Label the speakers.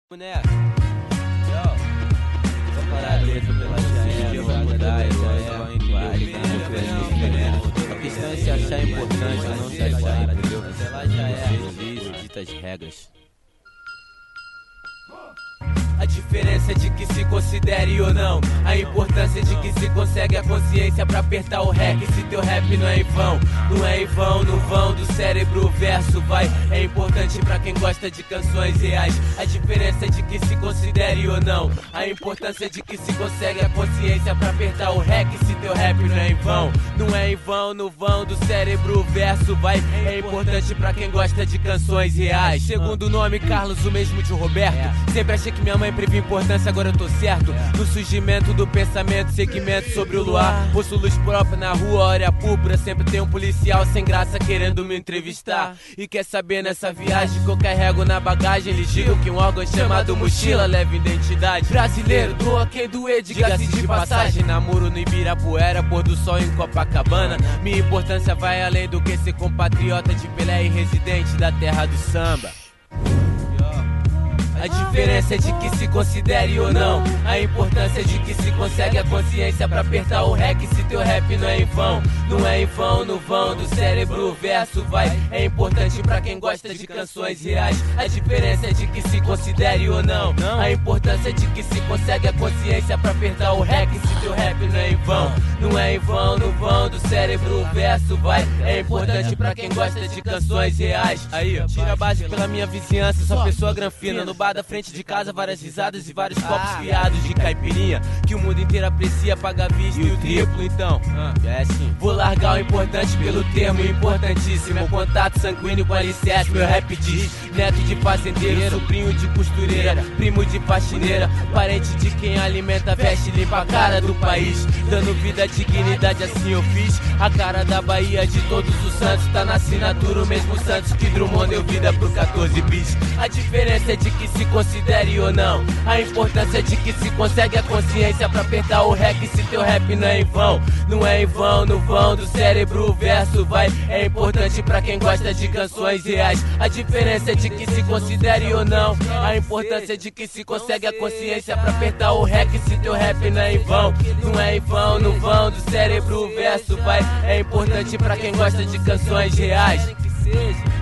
Speaker 1: Né? Vamos parar a letra pela já vai mudar, a questão é se achar importante ou não se achar, entendeu? Mas ela já é ditas regras. A diferença é de que se considere ou não. A importância de que se consegue a consciência pra apertar o rec. Se teu rap não é em vão, não é em vão, no vão do cérebro o verso vai. É importante pra quem gosta de canções reais. A diferença é de que se considere ou não. A importância de que se consegue a consciência pra apertar o rec. Se teu rap não é em vão, não é em vão, no vão do cérebro o verso vai. É importante pra quem gosta de canções reais. Segundo nome Carlos, o mesmo de Roberto. Sempre achei que minha mãe previa importância, agora eu tô certo. No surgimento do pensamento, segmento sobre o luar. Posto luz própria na rua, hora púrpura. Sempre tem um policial sem graça querendo me entrevistar. E quer saber nessa viagem que eu carrego na bagagem? Eles digam que um órgão chamado mochila leva identidade. Brasileiro, doa quem doer, diga-se de passagem. Namoro no Ibirapuera, pôr do sol em Copacabana. Minha importância vai além do que ser compatriota de Pelé e residente da terra do samba. A diferença é de que se considere ou não. A importância é de que se consegue a consciência pra apertar o rec. Se teu rap não é em vão, não é em vão, no vão do cérebro o verso vai. É importante pra quem gosta de canções reais. A diferença é de que se considere ou não. A importância é de que se consegue a consciência pra apertar o rec. Se teu rap não é em vão, não é em vão, no vão do cérebro o verso vai. É importante pra quem gosta de canções reais. Aí, tira a base pela minha vizinhança, só pessoa granfina. No bar da frente de casa, várias risadas e vários copos fiados de caipirinha que o mundo inteiro aprecia, paga vista e o triplo. Então, é assim. Vou largar o importante pelo termo importantíssimo. Contato sanguíneo com alicerce, meu rap diz. Neto de fazendeiro, sobrinho de costureira, primo de faxineira, parente de quem alimenta, veste, limpa a cara do país. Dando vida, dignidade, assim eu fiz. A cara da Bahia de todos os santos tá na assinatura, o mesmo Santos que Drummond deu vida pro 14 bis. A diferença é de que se considere ou não. A importância é de que se consegue a consciência pra apertar o rec. Se teu rap não é em vão, não é em vão, no vão do cérebro o verso vai. É importante pra quem gosta de canções reais. A diferença é de que se considere ou não. A importância é de que se consegue a consciência pra apertar o rec. Se teu rap não é em vão, não é em vão, no vão do cérebro o verso vai. É importante pra quem gosta de canções reais.